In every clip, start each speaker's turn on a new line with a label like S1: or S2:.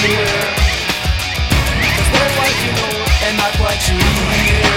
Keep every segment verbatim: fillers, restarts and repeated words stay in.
S1: hear. Cause they're what you know and not what you hear.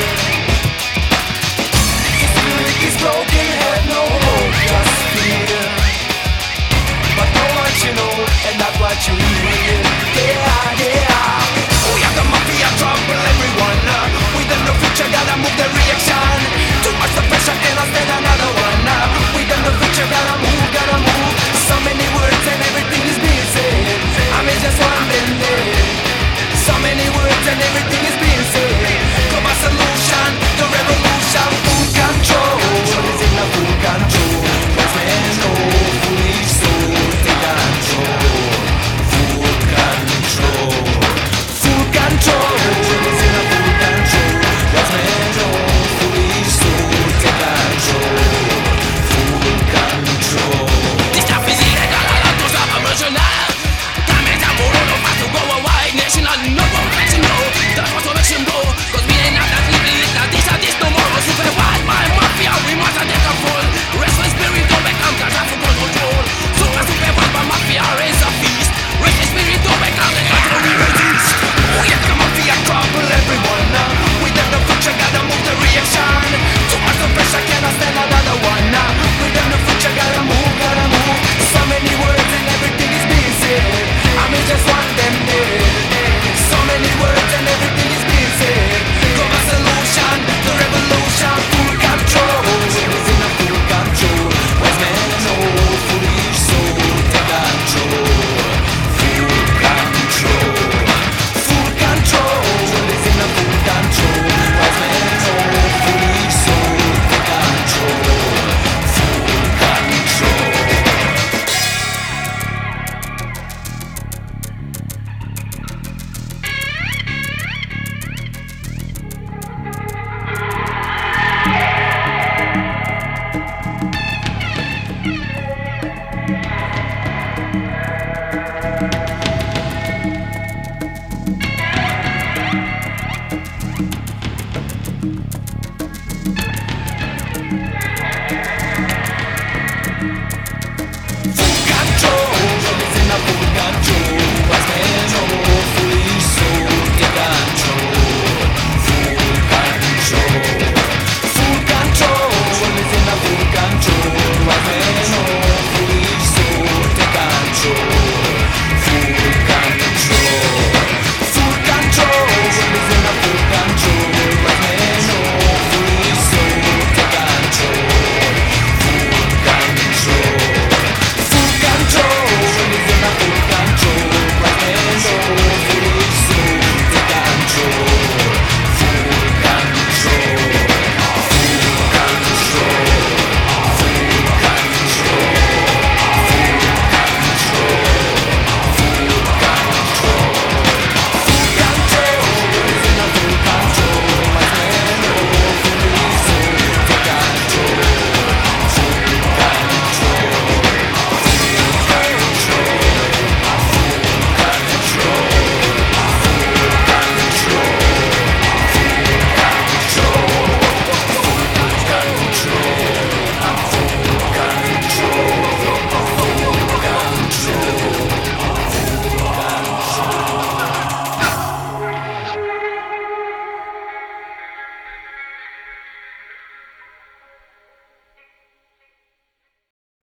S1: The spirit is broken, have no hope, just fear. But know what you know and not what you hear. Yeah, yeah. We have the mafia trouble, everyone. With them no future, gotta move the reaction. Too much the pressure and I'll stand another one. With them no future, gotta move, gotta move. So many words and everything is being said. I mean just one been dead. So many words and everything is being said. Come a solution, the revolution. Full control is in the full control. Cause man know foolish soul take control. Full control. Full control is in the full control. Cause man know foolish soul take control. Full control. This stuff is illegal, I love to stop original. Damage and more, no fast to go a wide national. No one let you know, that's what makes you know. Cause we ain't not that living, it's not this or this no more. Super wild, my mafia, we must have take a fall. Restless spirit, don't become cash for control. Super, super wild, my mafia is a feast. Restless spirit, don't become the control we resist. We have the mafia trouble, everyone. With them the future, gotta move the reaction. Too much the pressure, cannot stand another one. With them the future, gotta move, gotta move. So many words and everything is being said. I mean just want them dead. So many words and everything is being said. Come a solution, the revolution. Full control is in a full control. Wise men know, foolish soul take control. Full control. Full control is in a full control. Wise men know, foolish soul take control. Full control.